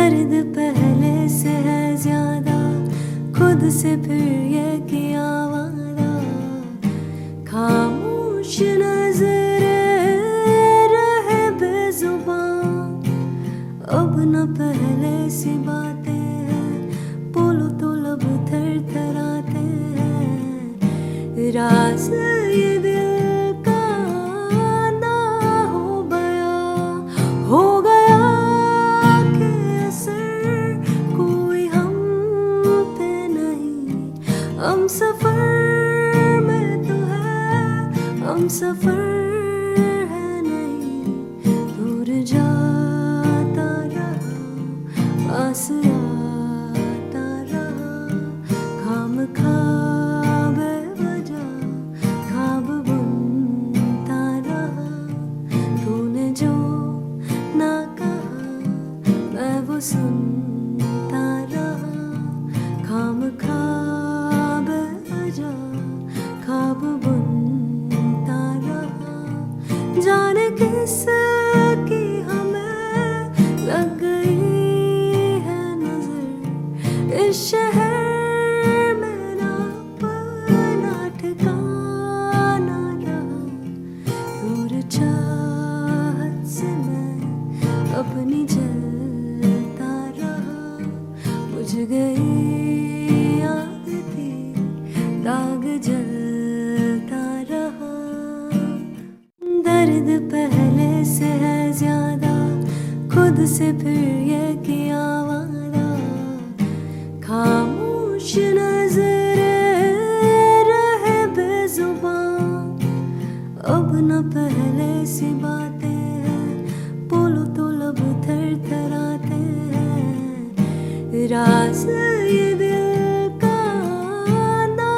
दर्द पहले से है ज्यादा, खुद से फिर ये किया वादा। खामोश नजरे रहे बेजुबान, अब न पहले सी बातें हैं, बोलो तो लब थरथराते हैं। राज ये दिल का ना हो गया कि असर कोई हम पे नहीं। हम सफर में तो है, हम सफर है नहीं। दूर जाता रहा, पास आता रहा, खामखा बेवजह ख्वाब बुनता रहा। तूने जो ना कहा मैं वो सुनता रहा, खामखा बेवजह ख्वाब बुनता रहा। जाने किस की हमें लग गई है नजर, इस शहर में ना अपना ठिकाना रहा। दूर चाहत से मैं अपनी जलता रहा, बुझ गई आग थी दाग जलता रहा। दर्द पहले से है ज्यादा, खुद से फिर ये किया वादा। खामोश नजरे रहे बेजुबान, अब न पहले सी बातें हैं, बोलो तो लब थरथराते हैं। राज ये दिल का ना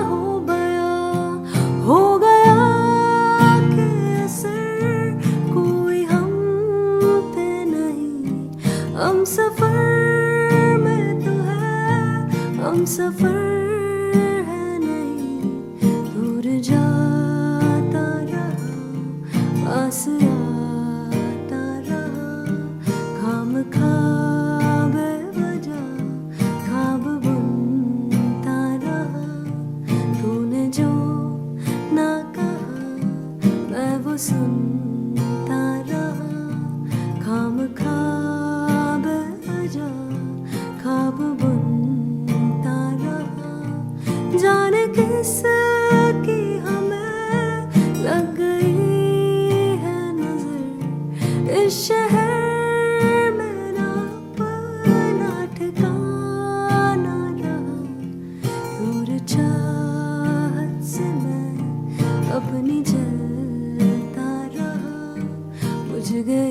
हो गया कि असर कोई हम पे नहीं। हम सफर में तो है, हम सफर है नहीं। दूर जाता रहा, पास आता रहा, खामखा बेवजह ख्वाब बुनता रहा। तूने जो ना कहा मैं वो सुनता रहा, खामखा बेवजह ख्वाब बुनता रहा। जाने किस की हमें लग गई है नजर, इस शहर में ना अपना ठिकाना रहा। दूर चाहत से मैं अपनी जलता रहा, बुझ गई